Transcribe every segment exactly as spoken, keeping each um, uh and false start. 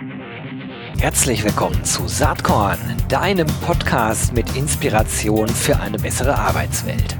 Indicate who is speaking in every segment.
Speaker 1: Herzlich willkommen zu Saatkorn, deinem Podcast mit Inspiration für eine bessere Arbeitswelt.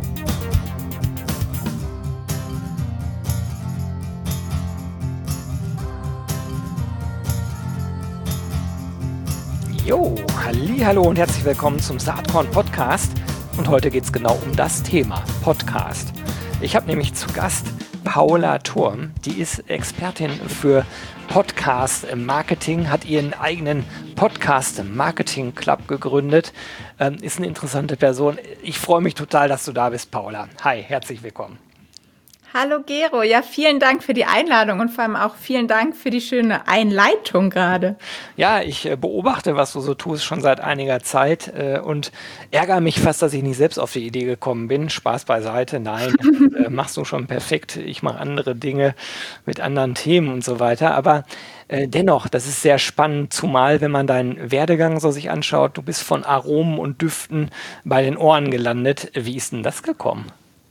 Speaker 1: Jo, hallihallo und herzlich willkommen zum Saatkorn Podcast. Und heute geht es genau um das Thema Podcast. Ich habe nämlich zu Gast Paula Thurm, die ist Expertin für Podcast-Marketing, hat ihren eigenen Podcast-Marketing-Club gegründet, ähm, ist eine interessante Person. Ich freue mich total, dass du da bist, Paula. Hi, herzlich willkommen.
Speaker 2: Hallo Gero, ja, vielen Dank für die Einladung und vor allem auch vielen Dank für die schöne Einleitung gerade.
Speaker 1: Ja, ich äh, beobachte, was du so tust, schon seit einiger Zeit äh, und ärgere mich fast, dass ich nicht selbst auf die Idee gekommen bin. Spaß beiseite, nein, äh, machst du schon perfekt. Ich mache andere Dinge mit anderen Themen und so weiter, aber äh, dennoch, das ist sehr spannend, zumal wenn man deinen Werdegang so sich anschaut, du bist von Aromen und Düften bei den Ohren gelandet. Wie ist denn das gekommen?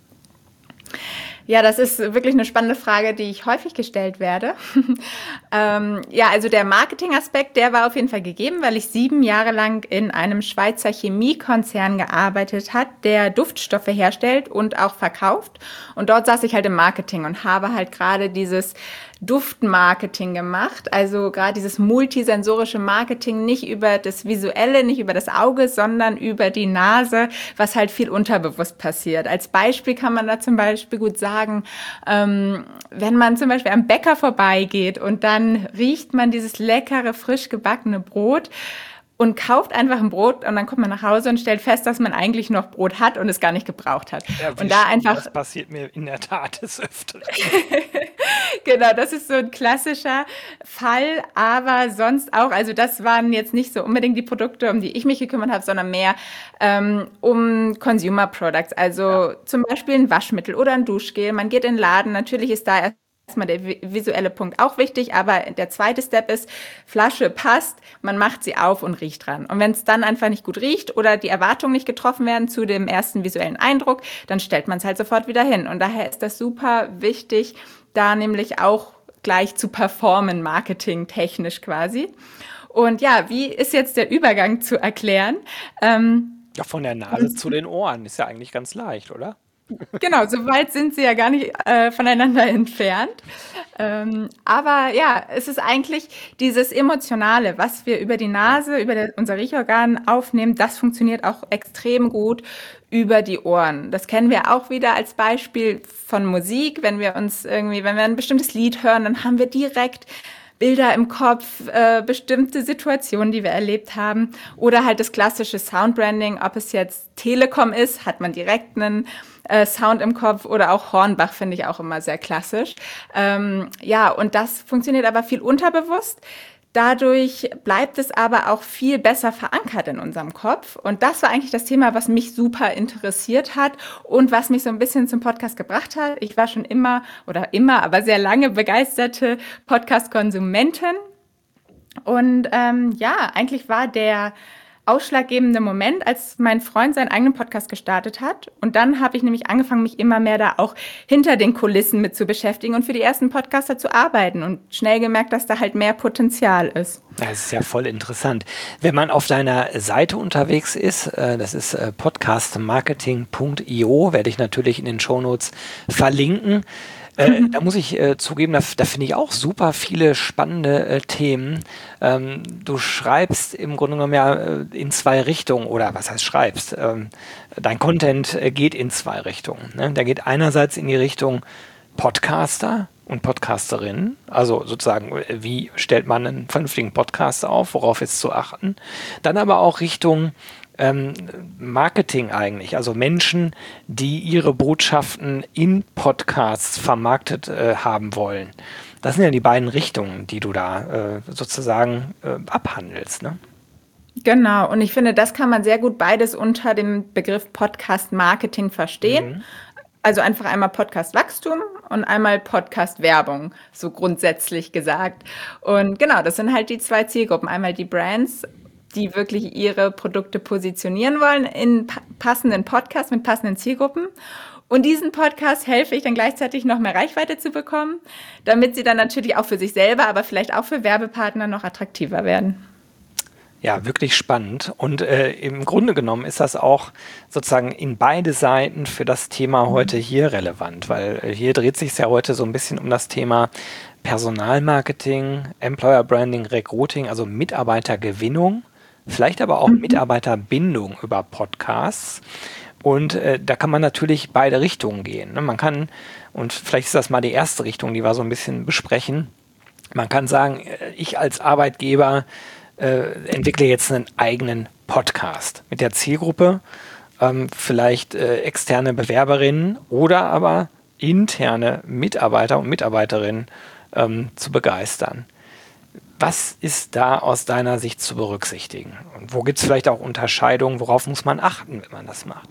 Speaker 2: Ja, das ist wirklich eine spannende Frage, die ich häufig gestellt werde. ähm, ja, also der Marketingaspekt, der war auf jeden Fall gegeben, weil ich sieben Jahre lang in einem Schweizer Chemiekonzern gearbeitet habe, der Duftstoffe herstellt und auch verkauft. Und dort saß ich halt im Marketing und habe halt gerade dieses Duftmarketing gemacht, also gerade dieses multisensorische Marketing, nicht über das Visuelle, nicht über das Auge, sondern über die Nase, was halt viel unterbewusst passiert. Als Beispiel kann man da zum Beispiel gut sagen, ähm, wenn man zum Beispiel am Bäcker vorbeigeht und dann riecht man dieses leckere, frisch gebackene Brot, und kauft einfach ein Brot und dann kommt man nach Hause und stellt fest, dass man eigentlich noch Brot hat und es gar nicht gebraucht hat.
Speaker 1: Ja,
Speaker 2: und da einfach
Speaker 1: das passiert mir in der Tat des Öfteren.
Speaker 2: Genau, das ist so ein klassischer Fall, aber sonst auch, also das waren jetzt nicht so unbedingt die Produkte, um die ich mich gekümmert habe, sondern mehr ähm, um Consumer Products, also ja. Zum Beispiel ein Waschmittel oder ein Duschgel. Man geht in den Laden, natürlich ist da erst erstmal der visuelle Punkt auch wichtig, aber der zweite Step ist, Flasche passt, man macht sie auf und riecht dran. Und wenn es dann einfach nicht gut riecht oder die Erwartungen nicht getroffen werden zu dem ersten visuellen Eindruck, dann stellt man es halt sofort wieder hin. Und daher ist das super wichtig, da nämlich auch gleich zu performen, marketingtechnisch quasi. Und ja, wie ist jetzt der Übergang zu erklären? Ähm,
Speaker 1: ja, von der Nase zu den Ohren ist ja eigentlich ganz leicht, oder?
Speaker 2: Genau, so weit sind sie ja gar nicht äh, voneinander entfernt. Ähm, aber ja, es ist eigentlich dieses Emotionale, was wir über die Nase, über der, unser Riechorgan aufnehmen, das funktioniert auch extrem gut über die Ohren. Das kennen wir auch wieder als Beispiel von Musik. Wenn wir uns irgendwie, wenn wir ein bestimmtes Lied hören, dann haben wir direkt Bilder im Kopf, äh, bestimmte Situationen, die wir erlebt haben. Oder halt das klassische Soundbranding, ob es jetzt Telekom ist, hat man direkt einen äh, Sound im Kopf, oder auch Hornbach finde ich auch immer sehr klassisch. Ähm, ja, und das funktioniert aber viel unterbewusst. Dadurch bleibt es aber auch viel besser verankert in unserem Kopf. Und das war eigentlich das Thema, was mich super interessiert hat und was mich so ein bisschen zum Podcast gebracht hat. Ich war schon immer oder immer, aber sehr lange begeisterte Podcast-Konsumentin. Und ähm, ja, eigentlich war der ausschlaggebende Moment, als mein Freund seinen eigenen Podcast gestartet hat. Und dann habe ich nämlich angefangen, mich immer mehr da auch hinter den Kulissen mit zu beschäftigen und für die ersten Podcaster zu arbeiten und schnell gemerkt, dass da halt mehr Potenzial ist.
Speaker 1: Das ist ja voll interessant. Wenn man auf deiner Seite unterwegs ist, das ist podcast marketing punkt io, werde ich natürlich in den Shownotes verlinken. Äh, da muss ich äh, zugeben, da, da finde ich auch super viele spannende äh, Themen. Ähm, du schreibst im Grunde genommen ja äh, in zwei Richtungen, oder was heißt schreibst? Ähm, dein Content äh, geht in zwei Richtungen. Ne? Der geht einerseits in die Richtung Podcaster und Podcasterinnen, also sozusagen, wie stellt man einen vernünftigen Podcast auf, worauf ist zu achten. Dann aber auch Richtung Ähm, Marketing eigentlich, also Menschen, die ihre Botschaften in Podcasts vermarktet äh, haben wollen. Das sind ja die beiden Richtungen, die du da äh, sozusagen äh, abhandelst, ne?
Speaker 2: Genau, und ich finde, das kann man sehr gut beides unter dem Begriff Podcast-Marketing verstehen. Mhm. Also einfach einmal Podcast-Wachstum und einmal Podcast-Werbung, so grundsätzlich gesagt. Und genau, das sind halt die zwei Zielgruppen. Einmal die Brands, die wirklich ihre Produkte positionieren wollen in pa- passenden Podcasts mit passenden Zielgruppen. Und diesen Podcast helfe ich dann gleichzeitig noch mehr Reichweite zu bekommen, damit sie dann natürlich auch für sich selber, aber vielleicht auch für Werbepartner noch attraktiver werden.
Speaker 1: Ja, wirklich spannend. Und äh, im Grunde genommen ist das auch sozusagen in beide Seiten für das Thema heute hier relevant, weil äh, hier dreht sich es ja heute so ein bisschen um das Thema Personalmarketing, Employer Branding, Recruiting, also Mitarbeitergewinnung, vielleicht aber auch Mitarbeiterbindung über Podcasts. Und äh, da kann man natürlich beide Richtungen gehen. Ne? Man kann, und vielleicht ist das mal die erste Richtung, die wir so ein bisschen besprechen, man kann sagen, äh, ich als Arbeitgeber äh, entwickle jetzt einen eigenen Podcast mit der Zielgruppe, ähm, vielleicht äh, externe Bewerberinnen oder aber interne Mitarbeiter und Mitarbeiterinnen ähm, zu begeistern. Was ist da aus deiner Sicht zu berücksichtigen? Und wo gibt es vielleicht auch Unterscheidungen? Worauf muss man achten, wenn man das macht?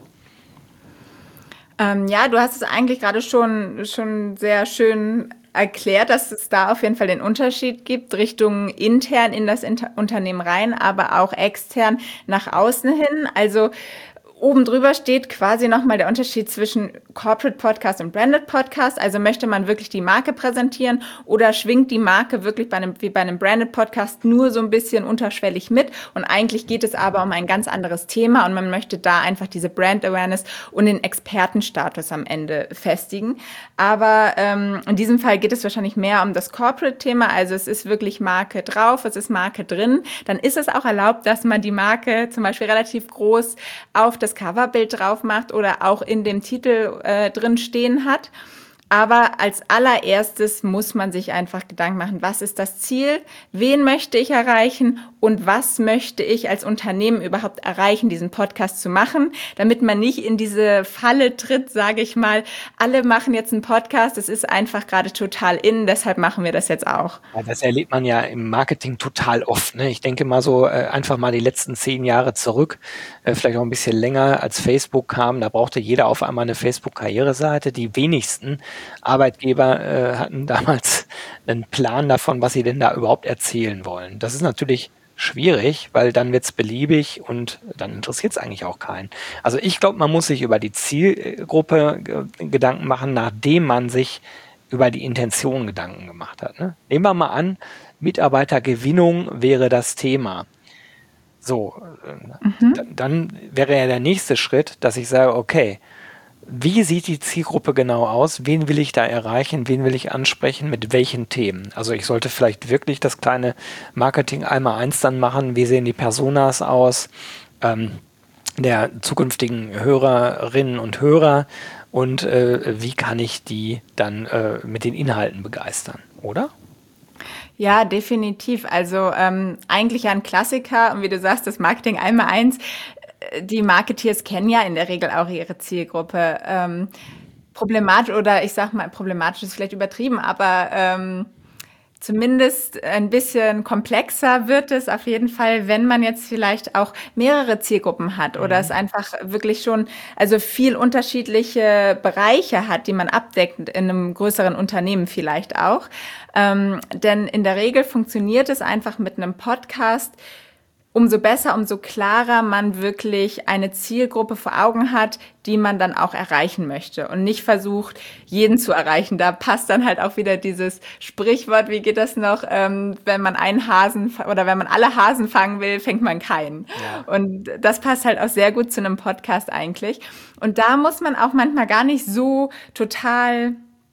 Speaker 2: Ähm, ja, du hast es eigentlich gerade schon, schon sehr schön erklärt, dass es da auf jeden Fall den Unterschied gibt, Richtung intern in das Inter- Unternehmen rein, aber auch extern nach außen hin. Also oben drüber steht quasi nochmal der Unterschied zwischen Corporate Podcast und Branded Podcast. Also möchte man wirklich die Marke präsentieren oder schwingt die Marke wirklich bei einem, wie bei einem Branded Podcast nur so ein bisschen unterschwellig mit? Und eigentlich geht es aber um ein ganz anderes Thema und man möchte da einfach diese Brand Awareness und den Expertenstatus am Ende festigen. Aber ähm, in diesem Fall geht es wahrscheinlich mehr um das Corporate-Thema. Also es ist wirklich Marke drauf, es ist Marke drin. Dann ist es auch erlaubt, dass man die Marke zum Beispiel relativ groß auf das das Coverbild drauf macht oder auch in dem Titel äh, drin stehen hat. Aber als allererstes muss man sich einfach Gedanken machen, was ist das Ziel, wen möchte ich erreichen und was möchte ich als Unternehmen überhaupt erreichen, diesen Podcast zu machen, damit man nicht in diese Falle tritt, sage ich mal, alle machen jetzt einen Podcast, es ist einfach gerade total in, deshalb machen wir das jetzt auch.
Speaker 1: Ja, das erlebt man ja im Marketing total oft. Ne? Ich denke mal so äh, einfach mal die letzten zehn Jahre zurück, äh, vielleicht auch ein bisschen länger, als Facebook kam, da brauchte jeder auf einmal eine Facebook-Karriereseite. Die wenigsten Arbeitgeber äh, hatten damals einen Plan davon, was sie denn da überhaupt erzählen wollen. Das ist natürlich schwierig, weil dann wird es beliebig und dann interessiert es eigentlich auch keinen. Also ich glaube, man muss sich über die Zielgruppe äh, Gedanken machen, nachdem man sich über die Intention Gedanken gemacht hat. Ne? Nehmen wir mal an, Mitarbeitergewinnung wäre das Thema. So, äh,
Speaker 2: Mhm.
Speaker 1: d- dann wäre ja der nächste Schritt, dass ich sage, okay, wie sieht die Zielgruppe genau aus? Wen will ich da erreichen? Wen will ich ansprechen? Mit welchen Themen? Also ich sollte vielleicht wirklich das kleine Marketing einmal eins dann machen. Wie sehen die Personas aus? Ähm, der zukünftigen Hörerinnen und Hörer und äh, wie kann ich die dann äh, mit den Inhalten begeistern, oder?
Speaker 2: Ja, definitiv. Also ähm, eigentlich ein Klassiker und wie du sagst, das Marketing einmal eins. äh, Die Marketeers kennen ja in der Regel auch ihre Zielgruppe. Ähm, problematisch oder ich sag mal, problematisch ist vielleicht übertrieben, aber ähm, zumindest ein bisschen komplexer wird es auf jeden Fall, wenn man jetzt vielleicht auch mehrere Zielgruppen hat oder es einfach wirklich schon, also viel unterschiedliche Bereiche hat, die man abdeckt in einem größeren Unternehmen vielleicht auch. Ähm, denn in der Regel funktioniert es einfach mit einem Podcast umso besser, umso klarer man wirklich eine Zielgruppe vor Augen hat, die man dann auch erreichen möchte und nicht versucht, jeden zu erreichen. Da passt dann halt auch wieder dieses Sprichwort, wie geht das noch, ähm, wenn man einen Hasen oder wenn man alle Hasen fangen will, fängt man keinen.
Speaker 1: Ja.
Speaker 2: Und das passt halt auch sehr gut zu einem Podcast eigentlich. Und da muss man auch manchmal gar nicht so total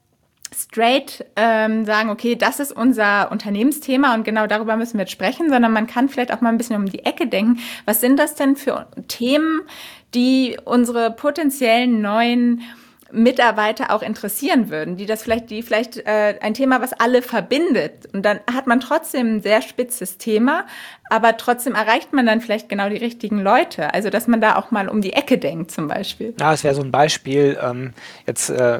Speaker 2: straight ähm, sagen, okay, das ist unser Unternehmensthema und genau darüber müssen wir jetzt sprechen, sondern man kann vielleicht auch mal ein bisschen um die Ecke denken. Was sind das denn für Themen, die unsere potenziellen neuen Mitarbeiter auch interessieren würden, die das vielleicht, die vielleicht äh, ein Thema, was alle verbindet. Und dann hat man trotzdem ein sehr spitzes Thema, aber trotzdem erreicht man dann vielleicht genau die richtigen Leute. Also dass man da auch mal um die Ecke denkt zum Beispiel.
Speaker 1: Ja, das wäre so ein Beispiel, ähm, jetzt äh,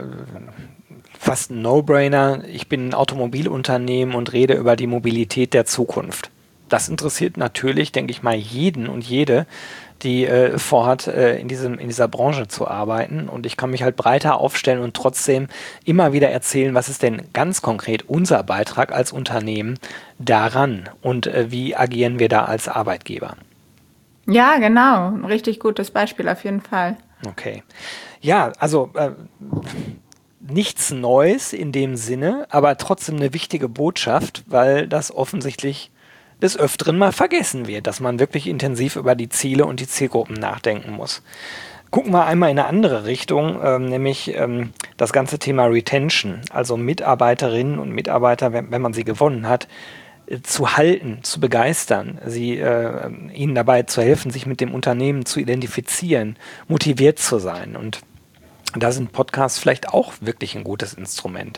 Speaker 1: fast ein No-Brainer. Ich bin ein Automobilunternehmen und rede über die Mobilität der Zukunft. Das interessiert natürlich, denke ich mal, jeden und jede, die äh, vorhat, äh, in, diesem, in dieser Branche zu arbeiten. Und ich kann mich halt breiter aufstellen und trotzdem immer wieder erzählen, was ist denn ganz konkret unser Beitrag als Unternehmen daran und äh, wie agieren wir da als Arbeitgeber.
Speaker 2: Ja, genau. Ein richtig gutes Beispiel auf jeden Fall.
Speaker 1: Okay. Ja, also äh, nichts Neues in dem Sinne, aber trotzdem eine wichtige Botschaft, weil das offensichtlich des Öfteren mal vergessen wird, dass man wirklich intensiv über die Ziele und die Zielgruppen nachdenken muss. Gucken wir einmal in eine andere Richtung, ähm, nämlich ähm, das ganze Thema Retention, also Mitarbeiterinnen und Mitarbeiter, wenn, wenn man sie gewonnen hat, äh, zu halten, zu begeistern, sie, äh, ihnen dabei zu helfen, sich mit dem Unternehmen zu identifizieren, motiviert zu sein. Und da sind Podcasts vielleicht auch wirklich ein gutes Instrument.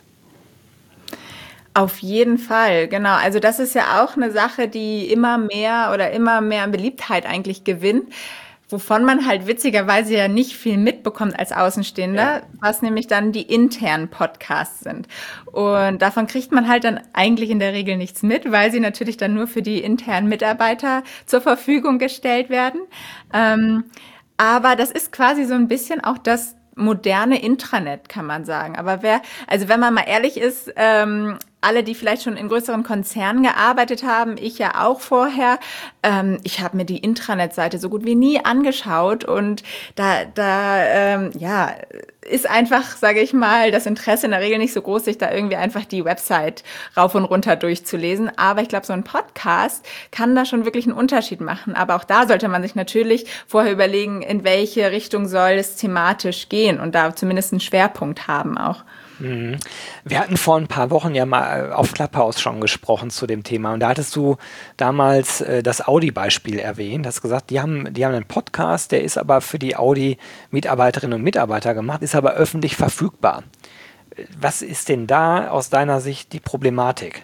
Speaker 2: Auf jeden Fall, genau. Also das ist ja auch eine Sache, die immer mehr oder immer mehr an Beliebtheit eigentlich gewinnt, wovon man halt witzigerweise ja nicht viel mitbekommt als Außenstehender, ja. Was nämlich dann die internen Podcasts sind. Und davon kriegt man halt dann eigentlich in der Regel nichts mit, weil sie natürlich dann nur für die internen Mitarbeiter zur Verfügung gestellt werden. Ähm, aber das ist quasi so ein bisschen auch das moderne Intranet, kann man sagen. Aber wer, also wenn man mal ehrlich ist, ähm, alle, die vielleicht schon in größeren Konzernen gearbeitet haben, ich ja auch vorher, ähm, ich habe mir die Intranet-Seite so gut wie nie angeschaut und da, da, ähm, ja, ist einfach, sage ich mal, das Interesse in der Regel nicht so groß, sich da irgendwie einfach die Website rauf und runter durchzulesen. Aber ich glaube, so ein Podcast kann da schon wirklich einen Unterschied machen. Aber auch da sollte man sich natürlich vorher überlegen, in welche Richtung soll es thematisch gehen und da zumindest einen Schwerpunkt haben auch.
Speaker 1: Wir hatten vor ein paar Wochen ja mal auf Clubhouse schon gesprochen zu dem Thema und da hattest du damals äh, das Audi-Beispiel erwähnt, hast gesagt, die haben, die haben einen Podcast, der ist aber für die Audi-Mitarbeiterinnen und Mitarbeiter gemacht, ist aber öffentlich verfügbar. Was ist denn da aus deiner Sicht die Problematik?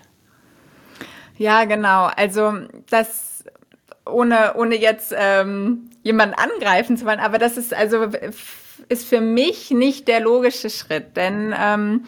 Speaker 2: Ja, genau, also das ohne, ohne jetzt ähm, jemanden angreifen zu wollen, aber das ist also ist für mich nicht der logische Schritt, denn ähm,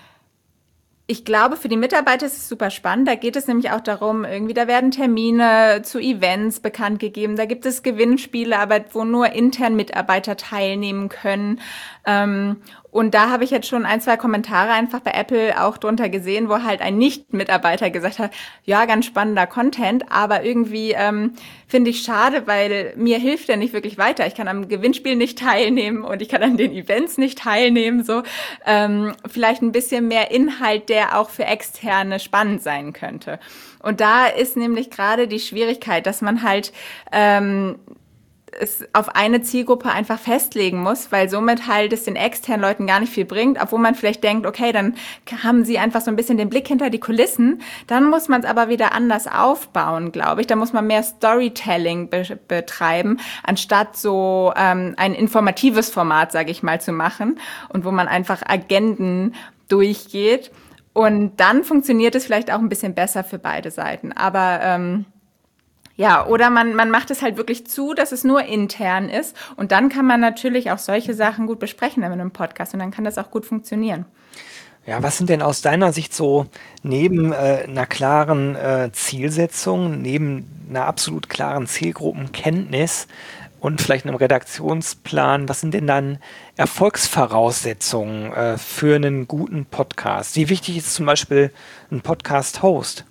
Speaker 2: ich glaube, für die Mitarbeiter ist es super spannend. Da geht es nämlich auch darum, irgendwie, da werden Termine zu Events bekannt gegeben, da gibt es Gewinnspiele, aber wo nur intern Mitarbeiter teilnehmen können. Ähm, und da habe ich jetzt schon ein, zwei Kommentare einfach bei Apple auch drunter gesehen, wo halt ein Nicht-Mitarbeiter gesagt hat, ja, ganz spannender Content, aber irgendwie ähm, finde ich schade, weil mir hilft der nicht wirklich weiter. Ich kann am Gewinnspiel nicht teilnehmen und ich kann an den Events nicht teilnehmen. So ähm, vielleicht ein bisschen mehr Inhalt, der auch für Externe spannend sein könnte. Und da ist nämlich gerade die Schwierigkeit, dass man halt ähm, es auf eine Zielgruppe einfach festlegen muss, weil somit halt es den externen Leuten gar nicht viel bringt, obwohl man vielleicht denkt, okay, dann haben sie einfach so ein bisschen den Blick hinter die Kulissen, dann muss man es aber wieder anders aufbauen, glaube ich. Da muss man mehr Storytelling be- betreiben, anstatt so ähm, ein informatives Format, sage ich mal, zu machen und wo man einfach Agenden durchgeht und dann funktioniert es vielleicht auch ein bisschen besser für beide Seiten, aber ähm, ja, oder man, man macht es halt wirklich zu, dass es nur intern ist. Und dann kann man natürlich auch solche Sachen gut besprechen in einem Podcast. Und dann kann das auch gut funktionieren.
Speaker 1: Ja, was sind denn aus deiner Sicht so neben äh, einer klaren äh, Zielsetzung, neben einer absolut klaren Zielgruppenkenntnis und vielleicht einem Redaktionsplan, was sind denn dann Erfolgsvoraussetzungen äh, für einen guten Podcast? Wie wichtig ist zum Beispiel ein Podcast-Host?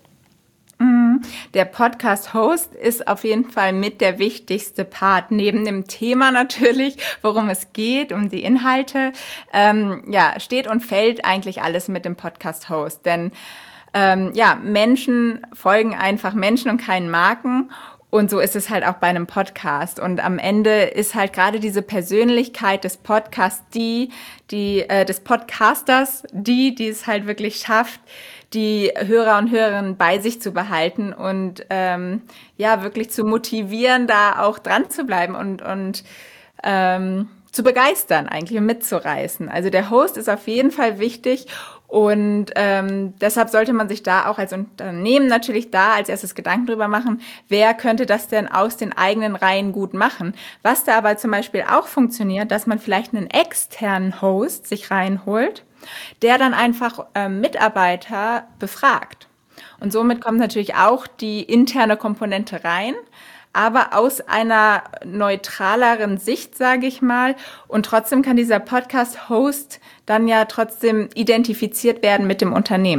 Speaker 2: Der Podcast-Host ist auf jeden Fall mit der wichtigste Part, neben dem Thema natürlich, worum es geht, um die Inhalte. Ähm, ja, steht und fällt eigentlich alles mit dem Podcast-Host, denn ähm, ja, Menschen folgen einfach Menschen und keinen Marken. Und so ist es halt auch bei einem Podcast. Und am Ende ist halt gerade diese Persönlichkeit des Podcasts die, die äh, des Podcasters, die, die es halt wirklich schafft, die Hörer und Hörerinnen bei sich zu behalten und ähm, ja wirklich zu motivieren, da auch dran zu bleiben und und ähm, zu begeistern eigentlich und mitzureißen. Also der Host ist auf jeden Fall wichtig und ähm, deshalb sollte man sich da auch als Unternehmen natürlich da als erstes Gedanken drüber machen, wer könnte das denn aus den eigenen Reihen gut machen. Was da aber zum Beispiel auch funktioniert, dass man vielleicht einen externen Host sich reinholt, der dann einfach ähm, Mitarbeiter befragt. Und somit kommt natürlich auch die interne Komponente rein, aber aus einer neutraleren Sicht, sage ich mal. Und trotzdem kann dieser Podcast-Host dann ja trotzdem identifiziert werden mit dem Unternehmen.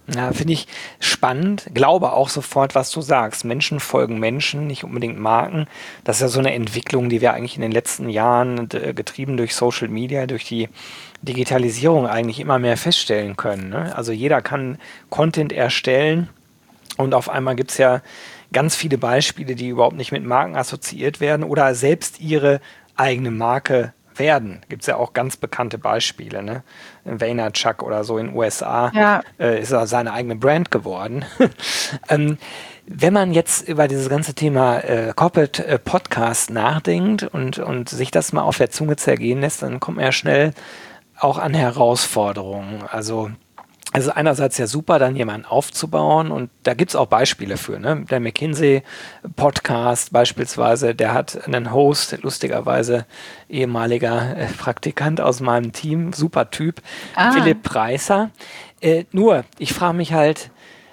Speaker 1: Ja, finde ich spannend. Glaube auch sofort, was du sagst. Menschen folgen Menschen, nicht unbedingt Marken. Das ist ja so eine Entwicklung, die wir eigentlich in den letzten Jahren, äh, getrieben durch Social Media, durch die Digitalisierung eigentlich immer mehr feststellen können. Ne? Also jeder kann Content erstellen und auf einmal gibt es ja ganz viele Beispiele, die überhaupt nicht mit Marken assoziiert werden oder selbst ihre eigene Marke werden. Gibt es ja auch ganz bekannte Beispiele. Ne? Vaynerchuk oder so in den U S A
Speaker 2: Ja.
Speaker 1: äh, ist er seine eigene Brand geworden. ähm, wenn man jetzt über dieses ganze Thema äh, Corporate äh, Podcast nachdenkt und, und sich das mal auf der Zunge zergehen lässt, dann kommt man ja schnell auch an Herausforderungen. Also es ist einerseits ja super, dann jemanden aufzubauen und da gibt es auch Beispiele für. Ne? Der McKinsey-Podcast beispielsweise, der hat einen Host, lustigerweise ehemaliger äh, Praktikant aus meinem Team, super Typ,
Speaker 2: Ah.
Speaker 1: Philipp Preisser. Äh, nur, ich frage mich halt,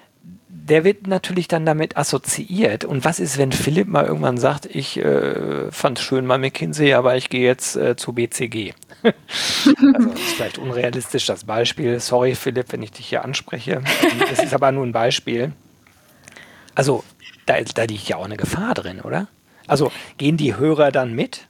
Speaker 1: der wird natürlich dann damit assoziiert. Und was ist, wenn Philipp mal irgendwann sagt, ich äh, fand es schön bei McKinsey, aber ich gehe jetzt äh, zu B C G. Also das ist vielleicht unrealistisch, das Beispiel. Sorry, Philipp, wenn ich dich hier anspreche. Es ist aber nur ein Beispiel. Also da, da liegt ja auch eine Gefahr drin, oder? Also gehen die Hörer dann mit?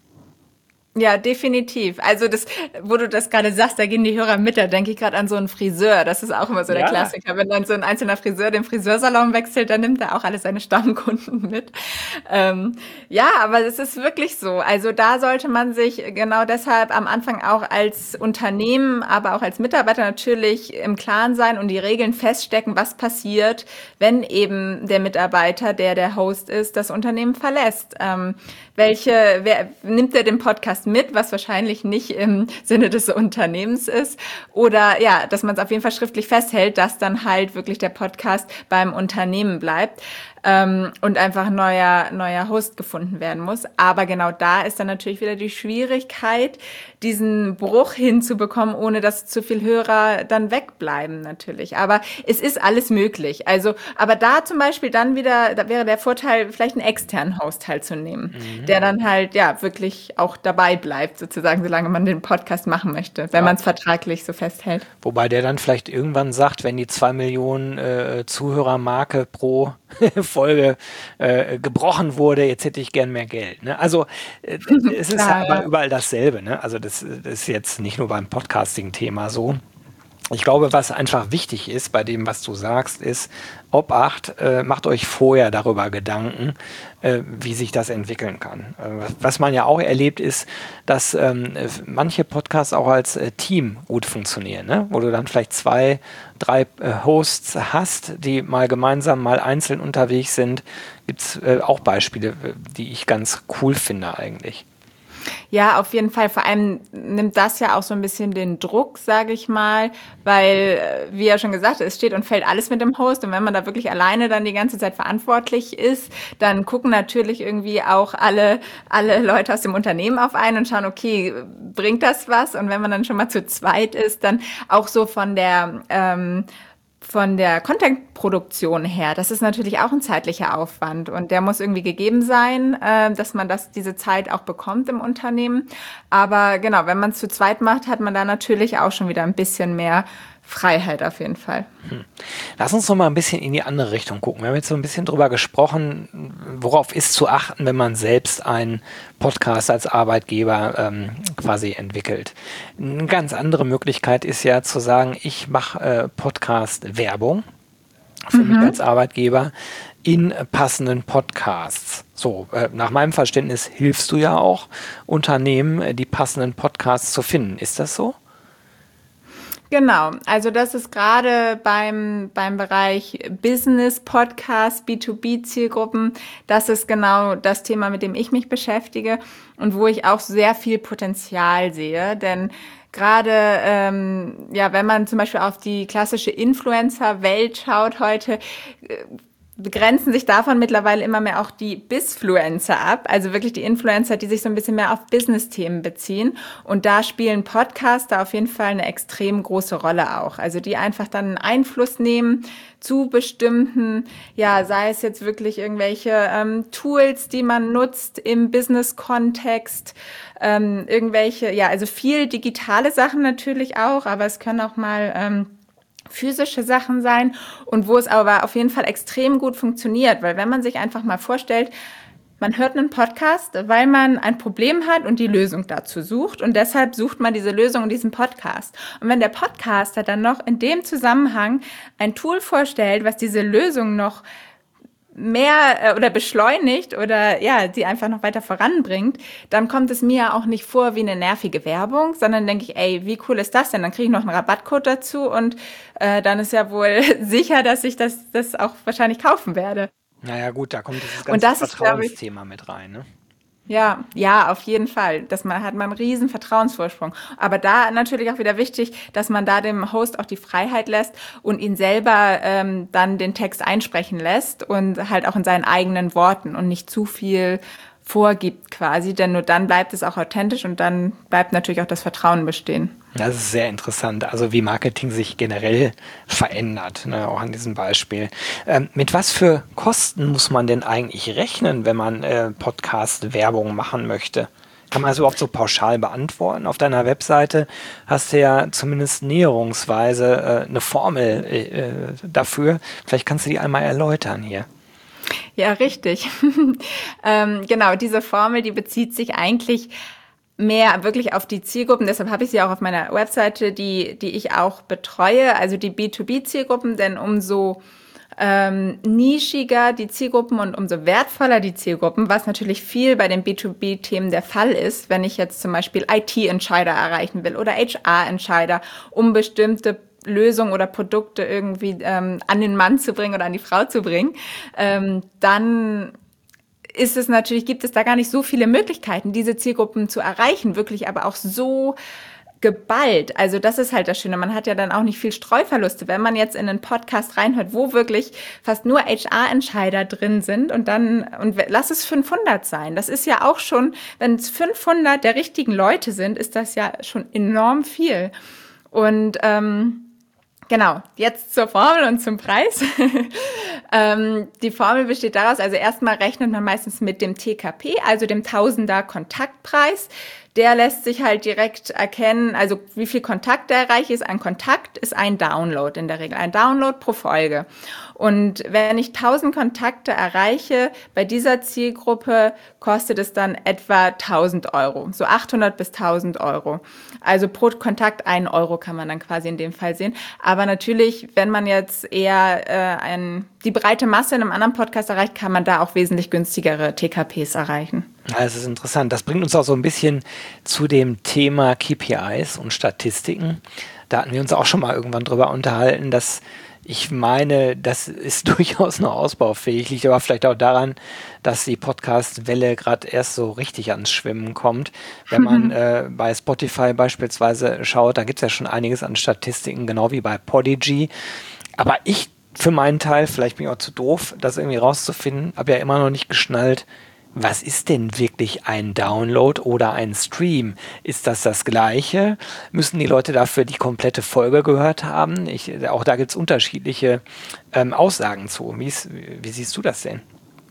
Speaker 2: Ja, definitiv. Also das, wo du das gerade sagst, da gehen die Hörer mit, da denke ich gerade an so einen Friseur. Das ist auch immer so der
Speaker 1: Ja.
Speaker 2: Klassiker. Wenn dann so ein einzelner Friseur den Friseursalon wechselt, dann nimmt er auch alle seine Stammkunden mit. Ähm, ja, aber es ist wirklich so. Also da sollte man sich genau deshalb am Anfang auch als Unternehmen, aber auch als Mitarbeiter natürlich im Klaren sein und die Regeln feststecken, was passiert, wenn eben der Mitarbeiter, der der Host ist, das Unternehmen verlässt. Ähm, welche, wer nimmt er den Podcast mit, was wahrscheinlich nicht im Sinne des Unternehmens ist, oder ja, dass man es auf jeden Fall schriftlich festhält, dass dann halt wirklich der Podcast beim Unternehmen bleibt ähm, und einfach ein neuer, neuer Host gefunden werden muss. Aber genau da ist dann natürlich wieder die Schwierigkeit, diesen Bruch hinzubekommen, ohne dass zu viel Hörer dann wegbleiben natürlich. Aber es ist alles möglich. Also, aber da zum Beispiel dann wieder, da wäre der Vorteil, vielleicht einen externen Host halt zu nehmen, mhm. der dann halt ja wirklich auch dabei bleibt, sozusagen, solange man den Podcast machen möchte, wenn ja. man es vertraglich so festhält.
Speaker 1: Wobei der dann vielleicht irgendwann sagt, wenn die zwei Millionen äh, Zuhörermarke pro Folge äh, gebrochen wurde, jetzt hätte ich gern mehr Geld. Ne? Also äh, es ist ja, aber ja. überall dasselbe. Ne? Also das, das ist jetzt nicht nur beim Podcasting-Thema so. Ich glaube, was einfach wichtig ist bei dem, was du sagst, ist, Obacht, äh, macht euch vorher darüber Gedanken, äh, wie sich das entwickeln kann. Äh, was man ja auch erlebt ist, dass ähm, manche Podcasts auch als äh, Team gut funktionieren, ne? Wo du dann vielleicht zwei, drei äh, Hosts hast, die mal gemeinsam, mal einzeln unterwegs sind. Gibt es äh, auch Beispiele, die ich ganz cool finde eigentlich.
Speaker 2: Ja, auf jeden Fall. Vor allem nimmt das ja auch so ein bisschen den Druck, sage ich mal, weil, wie ja schon gesagt, es steht und fällt alles mit dem Host. Und wenn man da wirklich alleine dann die ganze Zeit verantwortlich ist, dann gucken natürlich irgendwie auch alle, alle Leute aus dem Unternehmen auf einen und schauen, okay, bringt das was? Und wenn man dann schon mal zu zweit ist, dann auch so von der ähm, von der Content-Produktion her, das ist natürlich auch ein zeitlicher Aufwand und der muss irgendwie gegeben sein, äh, dass man das diese Zeit auch bekommt im Unternehmen. Aber genau, wenn man es zu zweit macht, hat man da natürlich auch schon wieder ein bisschen mehr Freiheit auf jeden Fall.
Speaker 1: Hm. Lass uns noch mal ein bisschen in die andere Richtung gucken. Wir haben jetzt so ein bisschen drüber gesprochen, worauf ist zu achten, wenn man selbst einen Podcast als Arbeitgeber ähm, quasi entwickelt. Eine ganz andere Möglichkeit ist ja zu sagen, ich mache äh, Podcast-Werbung für mhm. mich als Arbeitgeber in passenden Podcasts. So, äh, nach meinem Verständnis hilfst du ja auch Unternehmen, die passenden Podcasts zu finden. Ist das so?
Speaker 2: Genau, also das ist gerade beim, beim Bereich Business-Podcast, B zwei B-Zielgruppen, das ist genau das Thema, mit dem ich mich beschäftige und wo ich auch sehr viel Potenzial sehe, denn gerade, ähm, ja, wenn man zum Beispiel auf die klassische Influencer-Welt schaut heute, äh, begrenzen sich davon mittlerweile immer mehr auch die Bizfluencer ab, also wirklich die Influencer, die sich so ein bisschen mehr auf Business-Themen beziehen. Und da spielen Podcaster auf jeden Fall eine extrem große Rolle auch. Also die einfach dann einen Einfluss nehmen zu bestimmten, ja, sei es jetzt wirklich irgendwelche ähm, Tools, die man nutzt im Business-Kontext, ähm, irgendwelche, ja, also viel digitale Sachen natürlich auch, aber es können auch mal ähm, physische Sachen sein und wo es aber auf jeden Fall extrem gut funktioniert, weil wenn man sich einfach mal vorstellt, man hört einen Podcast, weil man ein Problem hat und die Lösung dazu sucht und deshalb sucht man diese Lösung in diesem Podcast. Und wenn der Podcaster dann noch in dem Zusammenhang ein Tool vorstellt, was diese Lösung noch mehr äh, oder beschleunigt oder ja, die einfach noch weiter voranbringt, dann kommt es mir auch nicht vor wie eine nervige Werbung, sondern denke ich, ey, wie cool ist das denn? Dann kriege ich noch einen Rabattcode dazu und äh, dann ist ja wohl sicher, dass ich das, das auch wahrscheinlich kaufen werde.
Speaker 1: Naja gut, da kommt dieses
Speaker 2: Und
Speaker 1: ganze
Speaker 2: das ist, glaube ich,
Speaker 1: Vertrauensthema mit rein, ne?
Speaker 2: ja, ja, auf jeden Fall. Das man hat man einen riesen Vertrauensvorsprung. Aber da natürlich auch wieder wichtig, dass man da dem Host auch die Freiheit lässt und ihn selber ähm, dann den Text einsprechen lässt und halt auch in seinen eigenen Worten und nicht zu viel vorgibt quasi, denn nur dann bleibt es auch authentisch und dann bleibt natürlich auch das Vertrauen bestehen.
Speaker 1: Das ist sehr interessant, also wie Marketing sich generell verändert, ne, auch an diesem Beispiel. Ähm, mit was für Kosten muss man denn eigentlich rechnen, wenn man äh, Podcast-Werbung machen möchte? Kann man das überhaupt so pauschal beantworten? Auf deiner Webseite hast du ja zumindest näherungsweise äh, eine Formel äh, dafür. Vielleicht kannst du die einmal erläutern hier.
Speaker 2: Ja, richtig. ähm, genau, diese Formel, die bezieht sich eigentlich mehr wirklich auf die Zielgruppen. Deshalb habe ich sie auch auf meiner Webseite, die, die ich auch betreue, also die B zwei B-Zielgruppen, denn umso ähm, nischiger die Zielgruppen und umso wertvoller die Zielgruppen, was natürlich viel bei den B zwei B-Themen der Fall ist, wenn ich jetzt zum Beispiel I T-Entscheider erreichen will oder H R-Entscheider, um bestimmte Lösungen oder Produkte irgendwie ähm, an den Mann zu bringen oder an die Frau zu bringen, ähm, dann ist es natürlich, gibt es da gar nicht so viele Möglichkeiten, diese Zielgruppen zu erreichen, wirklich aber auch so geballt. Also das ist halt das Schöne. Man hat ja dann auch nicht viel Streuverluste, wenn man jetzt in einen Podcast reinhört, wo wirklich fast nur H R-Entscheider drin sind und dann, und lass es fünfhundert sein. Das ist ja auch schon, wenn es fünfhundert der richtigen Leute sind, ist das ja schon enorm viel. Und ähm, Genau, jetzt zur Formel und zum Preis. ähm, die Formel besteht daraus, also erstmal rechnet man meistens mit dem T K P, also dem Tausender Kontaktpreis. Der lässt sich halt direkt erkennen, also wie viel Kontakte erreiche ich. Ein Kontakt ist ein Download in der Regel, ein Download pro Folge. Und wenn ich tausend Kontakte erreiche, bei dieser Zielgruppe kostet es dann etwa tausend Euro, so achthundert bis tausend Euro. Also pro Kontakt ein Euro kann man dann quasi in dem Fall sehen. Aber natürlich, wenn man jetzt eher äh, ein, die breite Masse in einem anderen Podcast erreicht, kann man da auch wesentlich günstigere T K Ps erreichen.
Speaker 1: Das ist interessant. Das bringt uns auch so ein bisschen zu dem Thema K P Is und Statistiken. Da hatten wir uns auch schon mal irgendwann drüber unterhalten, dass ich meine, das ist durchaus noch ausbaufähig, liegt aber vielleicht auch daran, dass die Podcast-Welle gerade erst so richtig ans Schwimmen kommt. Wenn man äh, bei Spotify beispielsweise schaut, da gibt es ja schon einiges an Statistiken, genau wie bei Podigy. Aber ich für meinen Teil, vielleicht bin ich auch zu doof, das irgendwie rauszufinden, habe ja immer noch nicht geschnallt, was ist denn wirklich ein Download oder ein Stream? Ist das das Gleiche? Müssen die Leute dafür die komplette Folge gehört haben? Ich, auch da gibt es unterschiedliche ähm, Aussagen zu. Wie, ist, wie siehst du das denn?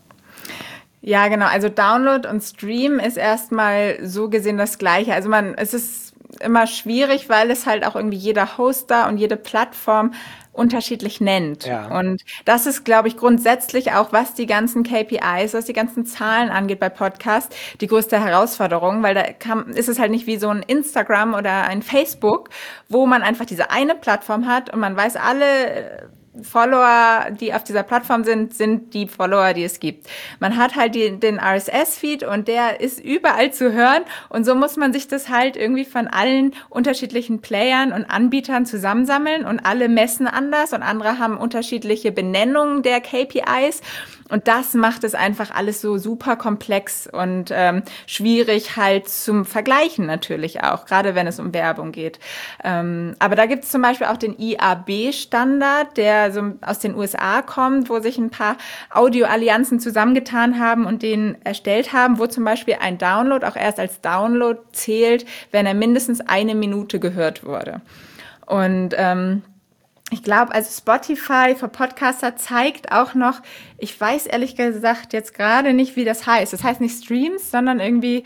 Speaker 2: Ja, genau. Also Download und Stream ist erstmal so gesehen das Gleiche. Also man, es ist immer schwierig, weil es halt auch irgendwie jeder Hoster und jede Plattform unterschiedlich nennt.
Speaker 1: Ja.
Speaker 2: Und das ist, glaube ich, grundsätzlich auch, was die ganzen K P Is, was die ganzen Zahlen angeht bei Podcasts, die größte Herausforderung, weil da kann, ist es halt nicht wie so ein Instagram oder ein Facebook, wo man einfach diese eine Plattform hat und man weiß, alle Follower, die auf dieser Plattform sind, sind die Follower, die es gibt. Man hat halt die, den R S S-Feed und der ist überall zu hören und so muss man sich das halt irgendwie von allen unterschiedlichen Playern und Anbietern zusammensammeln und alle messen anders und andere haben unterschiedliche Benennungen der K P Is und das macht es einfach alles so super komplex und ähm, schwierig halt zum Vergleichen natürlich auch, gerade wenn es um Werbung geht. Ähm, aber da gibt es zum Beispiel auch den I A B-Standard, der so aus den U S A kommt, wo sich ein paar Audioallianzen zusammengetan haben und den erstellt haben, wo zum Beispiel ein Download auch erst als Download zählt, wenn er mindestens eine Minute gehört wurde. Und ähm, ich glaube, also Spotify für Podcaster zeigt auch noch, ich weiß ehrlich gesagt jetzt gerade nicht, wie das heißt. Das heißt nicht Streams, sondern irgendwie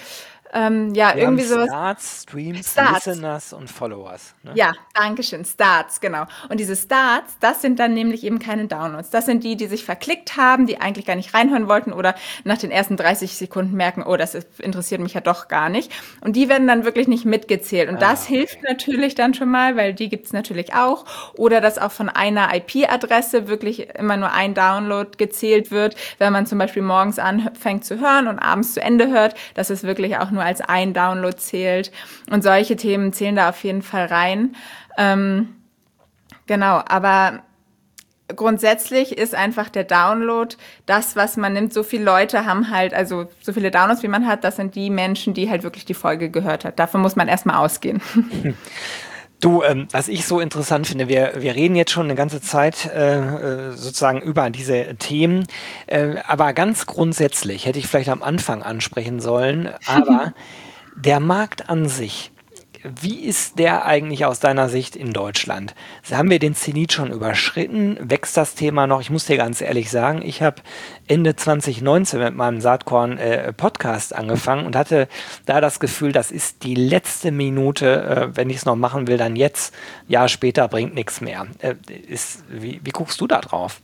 Speaker 2: Ähm, ja,
Speaker 1: Wir haben
Speaker 2: irgendwie sowas.
Speaker 1: Starts, Streams,
Speaker 2: Starts.
Speaker 1: Listeners und Followers. Ne?
Speaker 2: Ja, danke schön. Starts, genau. Und diese Starts, das sind dann nämlich eben keine Downloads. Das sind die, die sich verklickt haben, die eigentlich gar nicht reinhören wollten oder nach den ersten dreißig Sekunden merken, oh, das ist, interessiert mich ja doch gar nicht. Und die werden dann wirklich nicht mitgezählt. Und
Speaker 1: Ah,
Speaker 2: das
Speaker 1: okay.
Speaker 2: hilft natürlich dann schon mal, weil die gibt's natürlich auch. Oder dass auch von einer I P-Adresse wirklich immer nur ein Download gezählt wird, wenn man zum Beispiel morgens anfängt zu hören und abends zu Ende hört, dass es wirklich auch nur als ein Download zählt. Und solche Themen zählen da auf jeden Fall rein. Ähm, genau, aber grundsätzlich ist einfach der Download das, was man nimmt. So viele Leute haben halt, also so viele Downloads, wie man hat, das sind die Menschen, die halt wirklich die Folge gehört hat. Davon muss man erstmal ausgehen.
Speaker 1: Du, ähm, was ich so interessant finde, wir, wir reden jetzt schon eine ganze Zeit äh, sozusagen über diese Themen, äh, aber ganz grundsätzlich hätte ich vielleicht am Anfang ansprechen sollen, aber der Markt an sich, wie ist der eigentlich aus deiner Sicht in Deutschland? Haben wir den Zenit schon überschritten? Wächst das Thema noch? Ich muss dir ganz ehrlich sagen, ich habe Ende zwanzig neunzehn mit meinem Saatkorn-Podcast äh, angefangen und hatte da das Gefühl, das ist die letzte Minute, äh, wenn ich es noch machen will, dann jetzt, ein Jahr später bringt nichts mehr. Äh, ist, wie, wie guckst du da drauf?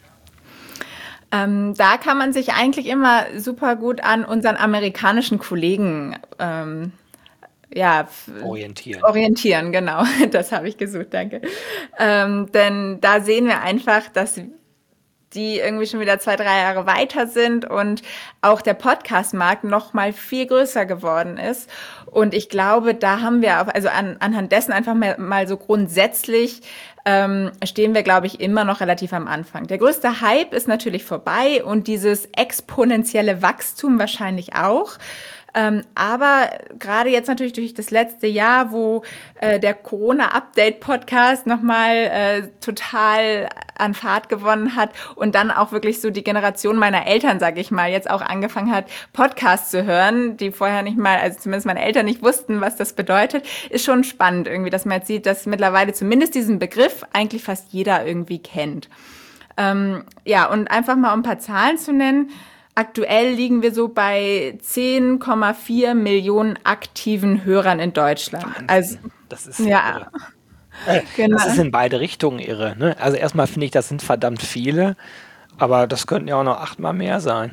Speaker 2: Ähm, da kann man sich eigentlich immer super gut an unseren amerikanischen Kollegen ähm, ja,
Speaker 1: Orientieren.
Speaker 2: orientieren, genau. Das habe ich gesucht, danke. Ähm, denn da sehen wir einfach, dass die irgendwie schon wieder zwei, drei Jahre weiter sind und auch der Podcast-Markt noch mal viel größer geworden ist. Und ich glaube, da haben wir auch, also an, anhand dessen einfach mal, mal so grundsätzlich ähm, stehen wir, glaube ich, immer noch relativ am Anfang. Der größte Hype ist natürlich vorbei und dieses exponentielle Wachstum wahrscheinlich auch. Ähm, aber gerade jetzt natürlich durch das letzte Jahr, wo äh, der Corona-Update-Podcast nochmal äh, total an Fahrt gewonnen hat und dann auch wirklich so die Generation meiner Eltern, sage ich mal, jetzt auch angefangen hat, Podcasts zu hören, die vorher nicht mal, also zumindest meine Eltern nicht wussten, was das bedeutet, ist schon spannend irgendwie, dass man jetzt sieht, dass mittlerweile zumindest diesen Begriff eigentlich fast jeder irgendwie kennt. Ähm, ja, und einfach mal um ein paar Zahlen zu nennen. Aktuell liegen wir so bei zehn Komma vier Millionen aktiven Hörern in Deutschland.
Speaker 1: Wahnsinn.
Speaker 2: Also,
Speaker 1: das ist
Speaker 2: ja,
Speaker 1: irre. Äh,
Speaker 2: genau.
Speaker 1: Das ist in beide Richtungen irre. Ne? Also erstmal finde ich, das sind verdammt viele, aber das könnten ja auch noch achtmal mehr sein.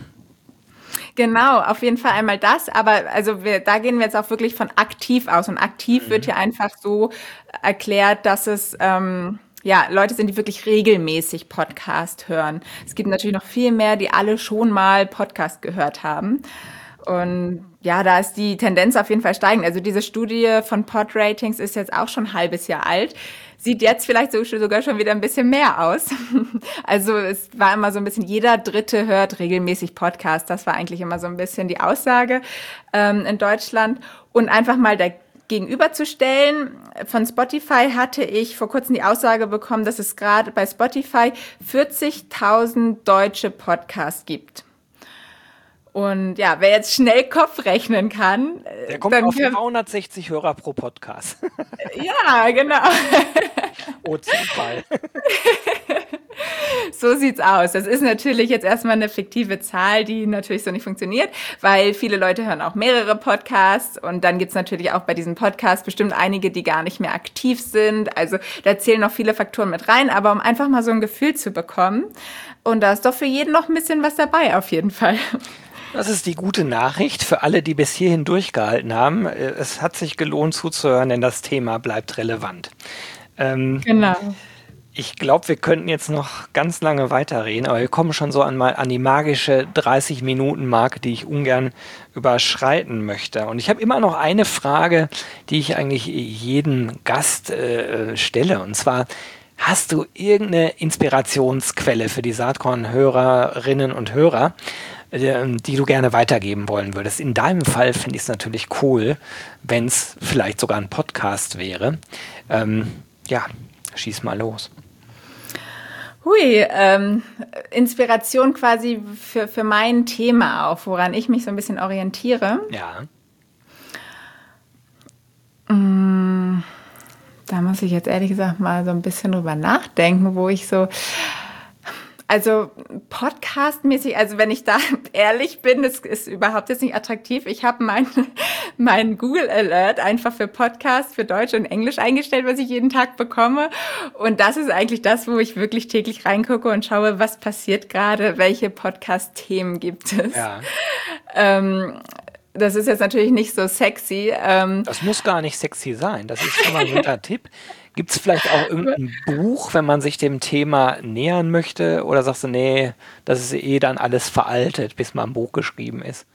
Speaker 2: Genau, auf jeden Fall einmal das. Aber also wir, da gehen wir jetzt auch wirklich von aktiv aus. Und aktiv wird hier einfach so erklärt, dass es ähm, ja Leute sind, die wirklich regelmäßig Podcast hören. Es gibt natürlich noch viel mehr, die alle schon mal Podcast gehört haben. Und ja, da ist die Tendenz auf jeden Fall steigend. Also diese Studie von Podratings ist jetzt auch schon ein halbes Jahr alt. Sieht jetzt vielleicht so, sogar schon wieder ein bisschen mehr aus. Also es war immer so ein bisschen, jeder Dritte hört regelmäßig Podcast. Das war eigentlich immer so ein bisschen die Aussage ähm, in Deutschland. Und einfach mal da gegenüberzustellen, von Spotify hatte ich vor kurzem die Aussage bekommen, dass es gerade bei Spotify vierzigtausend deutsche Podcasts gibt. Und ja, wer jetzt schnell Kopf rechnen kann,
Speaker 1: Der kommt
Speaker 2: dann
Speaker 1: auf
Speaker 2: können-
Speaker 1: zweihundertsechzig Hörer pro Podcast.
Speaker 2: ja, genau.
Speaker 1: Oh, Zufall.
Speaker 2: So sieht's aus. Das ist natürlich jetzt erstmal eine fiktive Zahl, die natürlich so nicht funktioniert, weil viele Leute hören auch mehrere Podcasts und dann gibt's natürlich auch bei diesen Podcasts bestimmt einige, die gar nicht mehr aktiv sind. Also da zählen noch viele Faktoren mit rein, aber um einfach mal so ein Gefühl zu bekommen. Und da ist doch für jeden noch ein bisschen was dabei, auf jeden Fall.
Speaker 1: Das ist die gute Nachricht für alle, die bis hierhin durchgehalten haben. Es hat sich gelohnt zuzuhören, denn das Thema bleibt relevant. Ähm,
Speaker 2: Genau.
Speaker 1: Ich glaube, wir könnten jetzt noch ganz lange weiterreden, aber wir kommen schon so an, mal an die magische dreißig-Minuten-Marke, die ich ungern überschreiten möchte. Und ich habe immer noch eine Frage, die ich eigentlich jedem Gast äh, stelle. Und zwar, hast du irgendeine Inspirationsquelle für die Saatkorn-Hörerinnen und Hörer, äh, die du gerne weitergeben wollen würdest? In deinem Fall finde ich es natürlich cool, wenn es vielleicht sogar ein Podcast wäre. Ähm, ja, schieß mal los.
Speaker 2: Hui, ähm, Inspiration quasi für, für mein Thema auch, woran ich mich so ein bisschen orientiere.
Speaker 1: Ja.
Speaker 2: Mm, Da muss ich jetzt ehrlich gesagt mal so ein bisschen drüber nachdenken, wo ich so... also podcastmäßig, also wenn ich da ehrlich bin, das ist überhaupt jetzt nicht attraktiv. Ich habe meinen mein Google Alert einfach für Podcast für Deutsch und Englisch eingestellt, was ich jeden Tag bekomme. Und das ist eigentlich das, wo ich wirklich täglich reingucke und schaue, was passiert gerade, welche Podcast-Themen gibt es. Ja. Ähm, Das ist jetzt natürlich nicht so sexy. Ähm
Speaker 1: das muss gar nicht sexy sein. Das ist schon mal ein guter Tipp. Gibt es vielleicht auch irgendein Buch, wenn man sich dem Thema nähern möchte? Oder sagst du, nee, das ist eh dann alles veraltet, bis mal ein Buch geschrieben ist?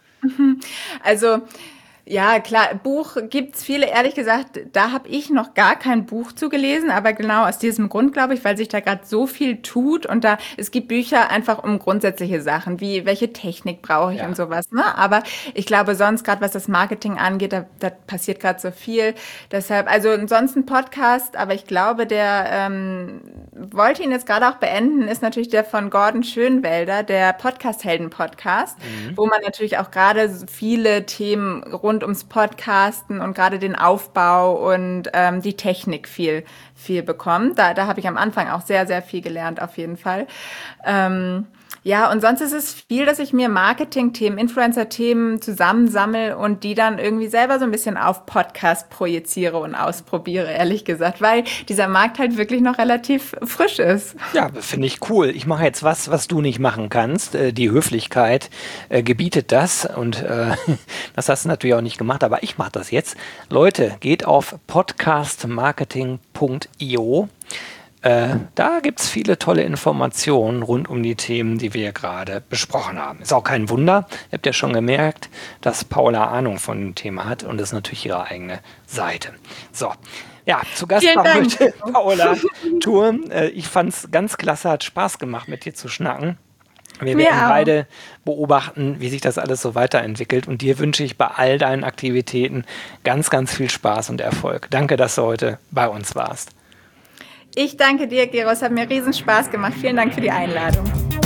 Speaker 2: Also ja, klar, Buch gibt's viele, ehrlich gesagt, da habe ich noch gar kein Buch zugelesen, aber genau aus diesem Grund, glaube ich, weil sich da gerade so viel tut und da, es gibt Bücher einfach um grundsätzliche Sachen, wie welche Technik brauche ich ja. und sowas, ne? Aber ich glaube sonst, gerade was das Marketing angeht, da, da passiert gerade so viel, deshalb, also ansonsten Podcast, aber ich glaube, der ähm, wollte ihn jetzt gerade auch beenden, ist natürlich der von Gordon Schönwelder, der Podcast-Helden-Podcast, mhm. wo man natürlich auch gerade viele Themen rund ums Podcasten und gerade den Aufbau und ähm, die Technik viel, viel bekommt. Da, da habe ich am Anfang auch sehr, sehr viel gelernt, auf jeden Fall. Ähm, ja, und sonst ist es viel, dass ich mir Marketing-Themen, Influencer-Themen zusammensammle und die dann irgendwie selber so ein bisschen auf Podcast projiziere und ausprobiere, ehrlich gesagt, weil dieser Markt halt wirklich noch relativ frisch ist.
Speaker 1: Ja, finde ich cool. Ich mache jetzt was, was du nicht machen kannst. Äh, die Höflichkeit äh, gebietet das und äh, das hast du natürlich auch nicht gemacht, aber ich mache das jetzt. Leute, geht auf podcast marketing punkt io. Äh, da gibt es viele tolle Informationen rund um die Themen, die wir gerade besprochen haben. Ist auch kein Wunder, ihr habt ja schon gemerkt, dass Paula Ahnung von dem Thema hat und das ist natürlich ihre eigene Seite. So, ja, zu Gast war heute Paula Thurm. Äh, ich fand es ganz klasse, hat Spaß gemacht, mit dir zu schnacken. Wir werden ja. beide beobachten, wie sich das alles so weiterentwickelt und dir wünsche ich bei all deinen Aktivitäten ganz, ganz viel Spaß und Erfolg. Danke, dass du heute bei uns warst.
Speaker 2: Ich danke dir, Gero. Es hat mir riesen Spaß gemacht. Vielen Dank für die Einladung.